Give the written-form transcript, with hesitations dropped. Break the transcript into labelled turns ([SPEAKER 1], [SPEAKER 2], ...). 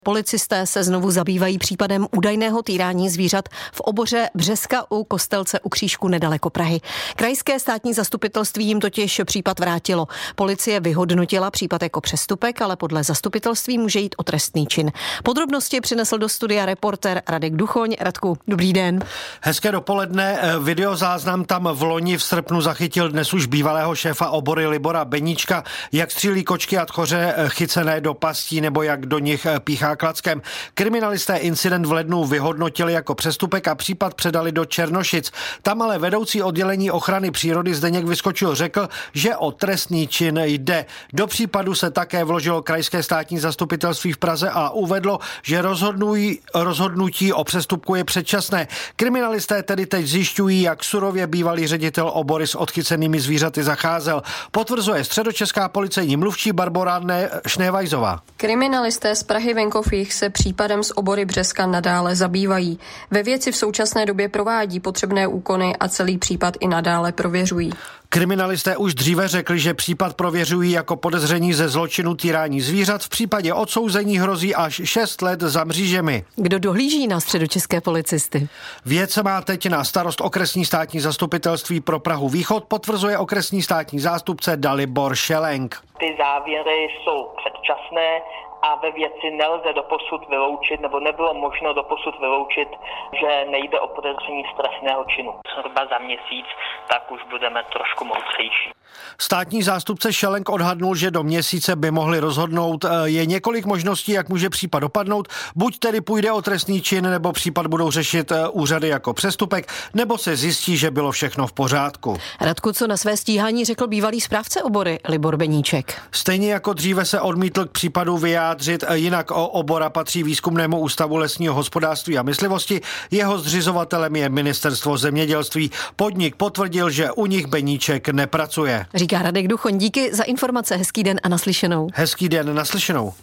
[SPEAKER 1] Policisté se znovu zabývají případem údajného týrání zvířat v oboře Břeska u Kostelce u Křížku nedaleko Prahy. Krajské státní zastupitelství jim totiž případ vrátilo. Policie vyhodnotila případ jako přestupek, ale podle zastupitelství může jít o trestný čin. Podrobnosti přinesl do studia reportér Radek Duchoň. Radku, dobrý den.
[SPEAKER 2] Hezké dopoledne. Videozáznam tam v loni v srpnu zachytil dnes už bývalého šéfa obory Libora Beníčka, jak střílí kočky a tchoře chycené do pastí nebo jak do nich píchá klackem. Kriminalisté incident v lednu vyhodnotili jako přestupek a případ předali do Černošic. Tam ale vedoucí oddělení ochrany přírody Zdeněk Vyskočil řekl, že o trestný čin jde. Do případu se také vložilo krajské státní zastupitelství v Praze a uvedlo, že rozhodnutí o přestupku je předčasné. Kriminalisté tedy teď zjišťují, jak surově bývalý ředitel obory s odchycenými zvířaty zacházel. Potvrzuje středočeská policejní mluvčí Barbora Šnévajzová.
[SPEAKER 3] Kriminalisté z Prahy Venkov se případem z obory Břeska nadále zabývají. Ve věci v současné době provádí potřebné úkony a celý případ i nadále prověřují.
[SPEAKER 2] Kriminalisté už dříve řekli, že případ prověřují jako podezření ze zločinu týrání zvířat. V případě odsouzení hrozí až 6 let za mřížemi.
[SPEAKER 1] Kdo dohlíží na středočeské policisty?
[SPEAKER 2] Věc má teď na starost okresní státní zastupitelství pro Prahu Východ, potvrzuje okresní státní zástupce Dalibor Šelenk.
[SPEAKER 4] Ty závěry jsou předčasné a ve věci nelze doposud vyloučit, nebo nebylo možno doposud vyloučit, že nejde o podezření z trestného činu. Zhruba za měsíc, tak už budeme trošku moudřejší.
[SPEAKER 2] Státní zástupce Šelenk odhadnul, že do měsíce by mohli rozhodnout. Je několik možností, jak může případ dopadnout. Buď tedy půjde o trestný čin, nebo případ budou řešit úřady jako přestupek, nebo se zjistí, že bylo všechno v pořádku.
[SPEAKER 1] Radku, co na své stíhání řekl bývalý správce obory Libor Beníček?
[SPEAKER 2] Stejně jako dříve se odmítl k případu vyjádřit, jinak obora patří Výzkumnému ústavu lesního hospodářství a myslivosti. Jeho zřizovatelem je Ministerstvo zemědělství. Podnik potvrdil, že u nich Beníček nepracuje.
[SPEAKER 1] Říká Radek Duchoň. Díky za informace, hezký den a naslyšenou.
[SPEAKER 2] Hezký den, naslyšenou.